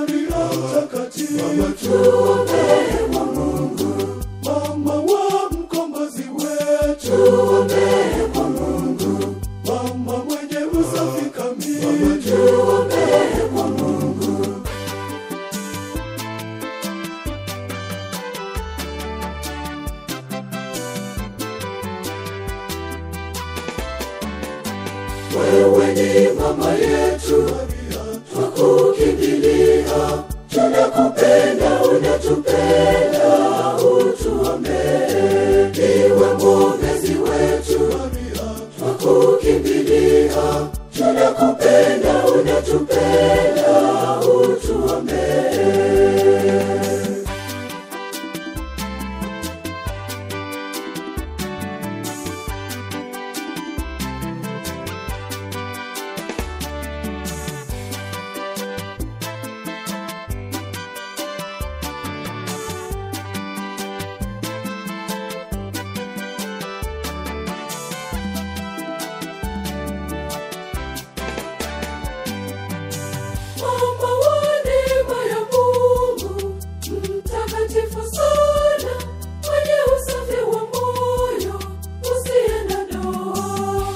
Maria mtakatifu, mama tuombee kwa Mungu, mama wa mkombozi wetu, tuombee kwa Mungu, mama mwenye usafi kamili, mama tuombee kwa Mungu. Wewe ni mama yetu, twakukimbilia, tunakupenda, unatupenda, utuombee. Iwe mwombezi wetu, twakukimbilia, tunakupenda, unatupenda, utuombee. Mama wa neema ya Mungu, mtakatifu sana, mwenye usafi wa moyo, usiye na doa.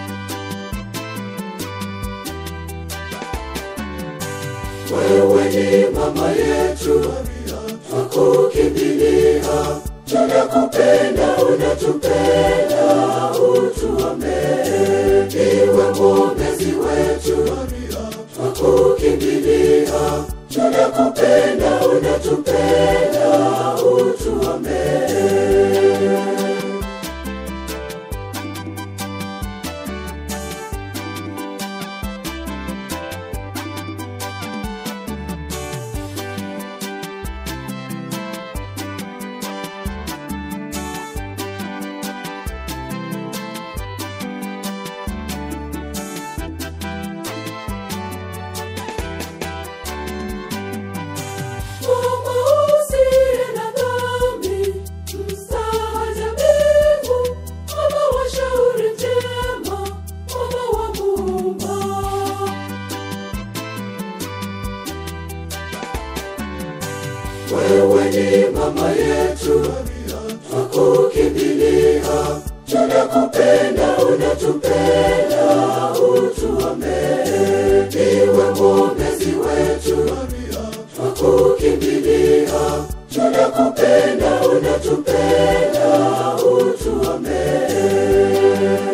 Wewe ni mama yetu, twakukimbilia, tunakupenda, unatupenda, utuombee. Iwe mwombezi wetu, twakukimbilia, tunakupenda, unatupenda, utuombee. Mama usiye na dhambi, mstaajabibu, mama wa shauri njema, mama wa Muumba. Wewe ni mama yetu, twakukimbilia, tunakupenda, unatupenda, utuombee. Iwe mwombezi wetu, twakukimbilia, tunakupenda, unatupenda, utuombee.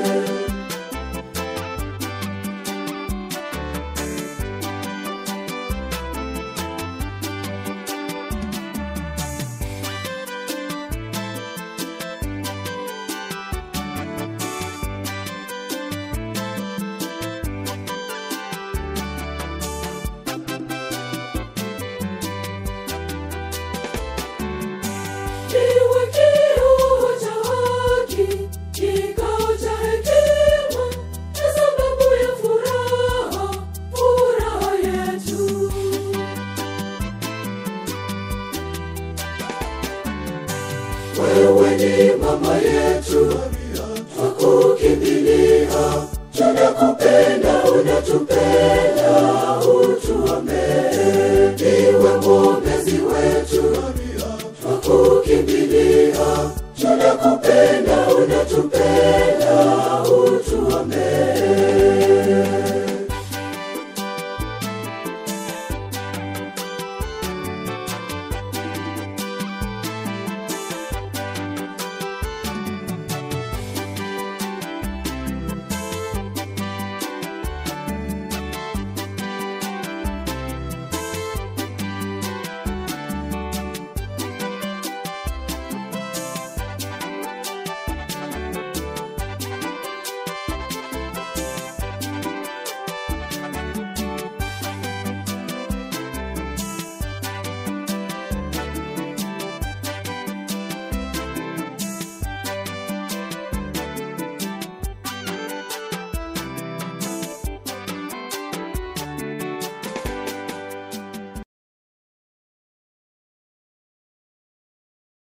Iwe kioo cha haki, kikao cha hekima, na sababu ya furaha, furaha yetu. Wewe ni mama yetu, twakukimbilia, tunakupenda, unatupenda, utuombee. Iwe mwombezi wetu, twakukimbilia, tunakupenda,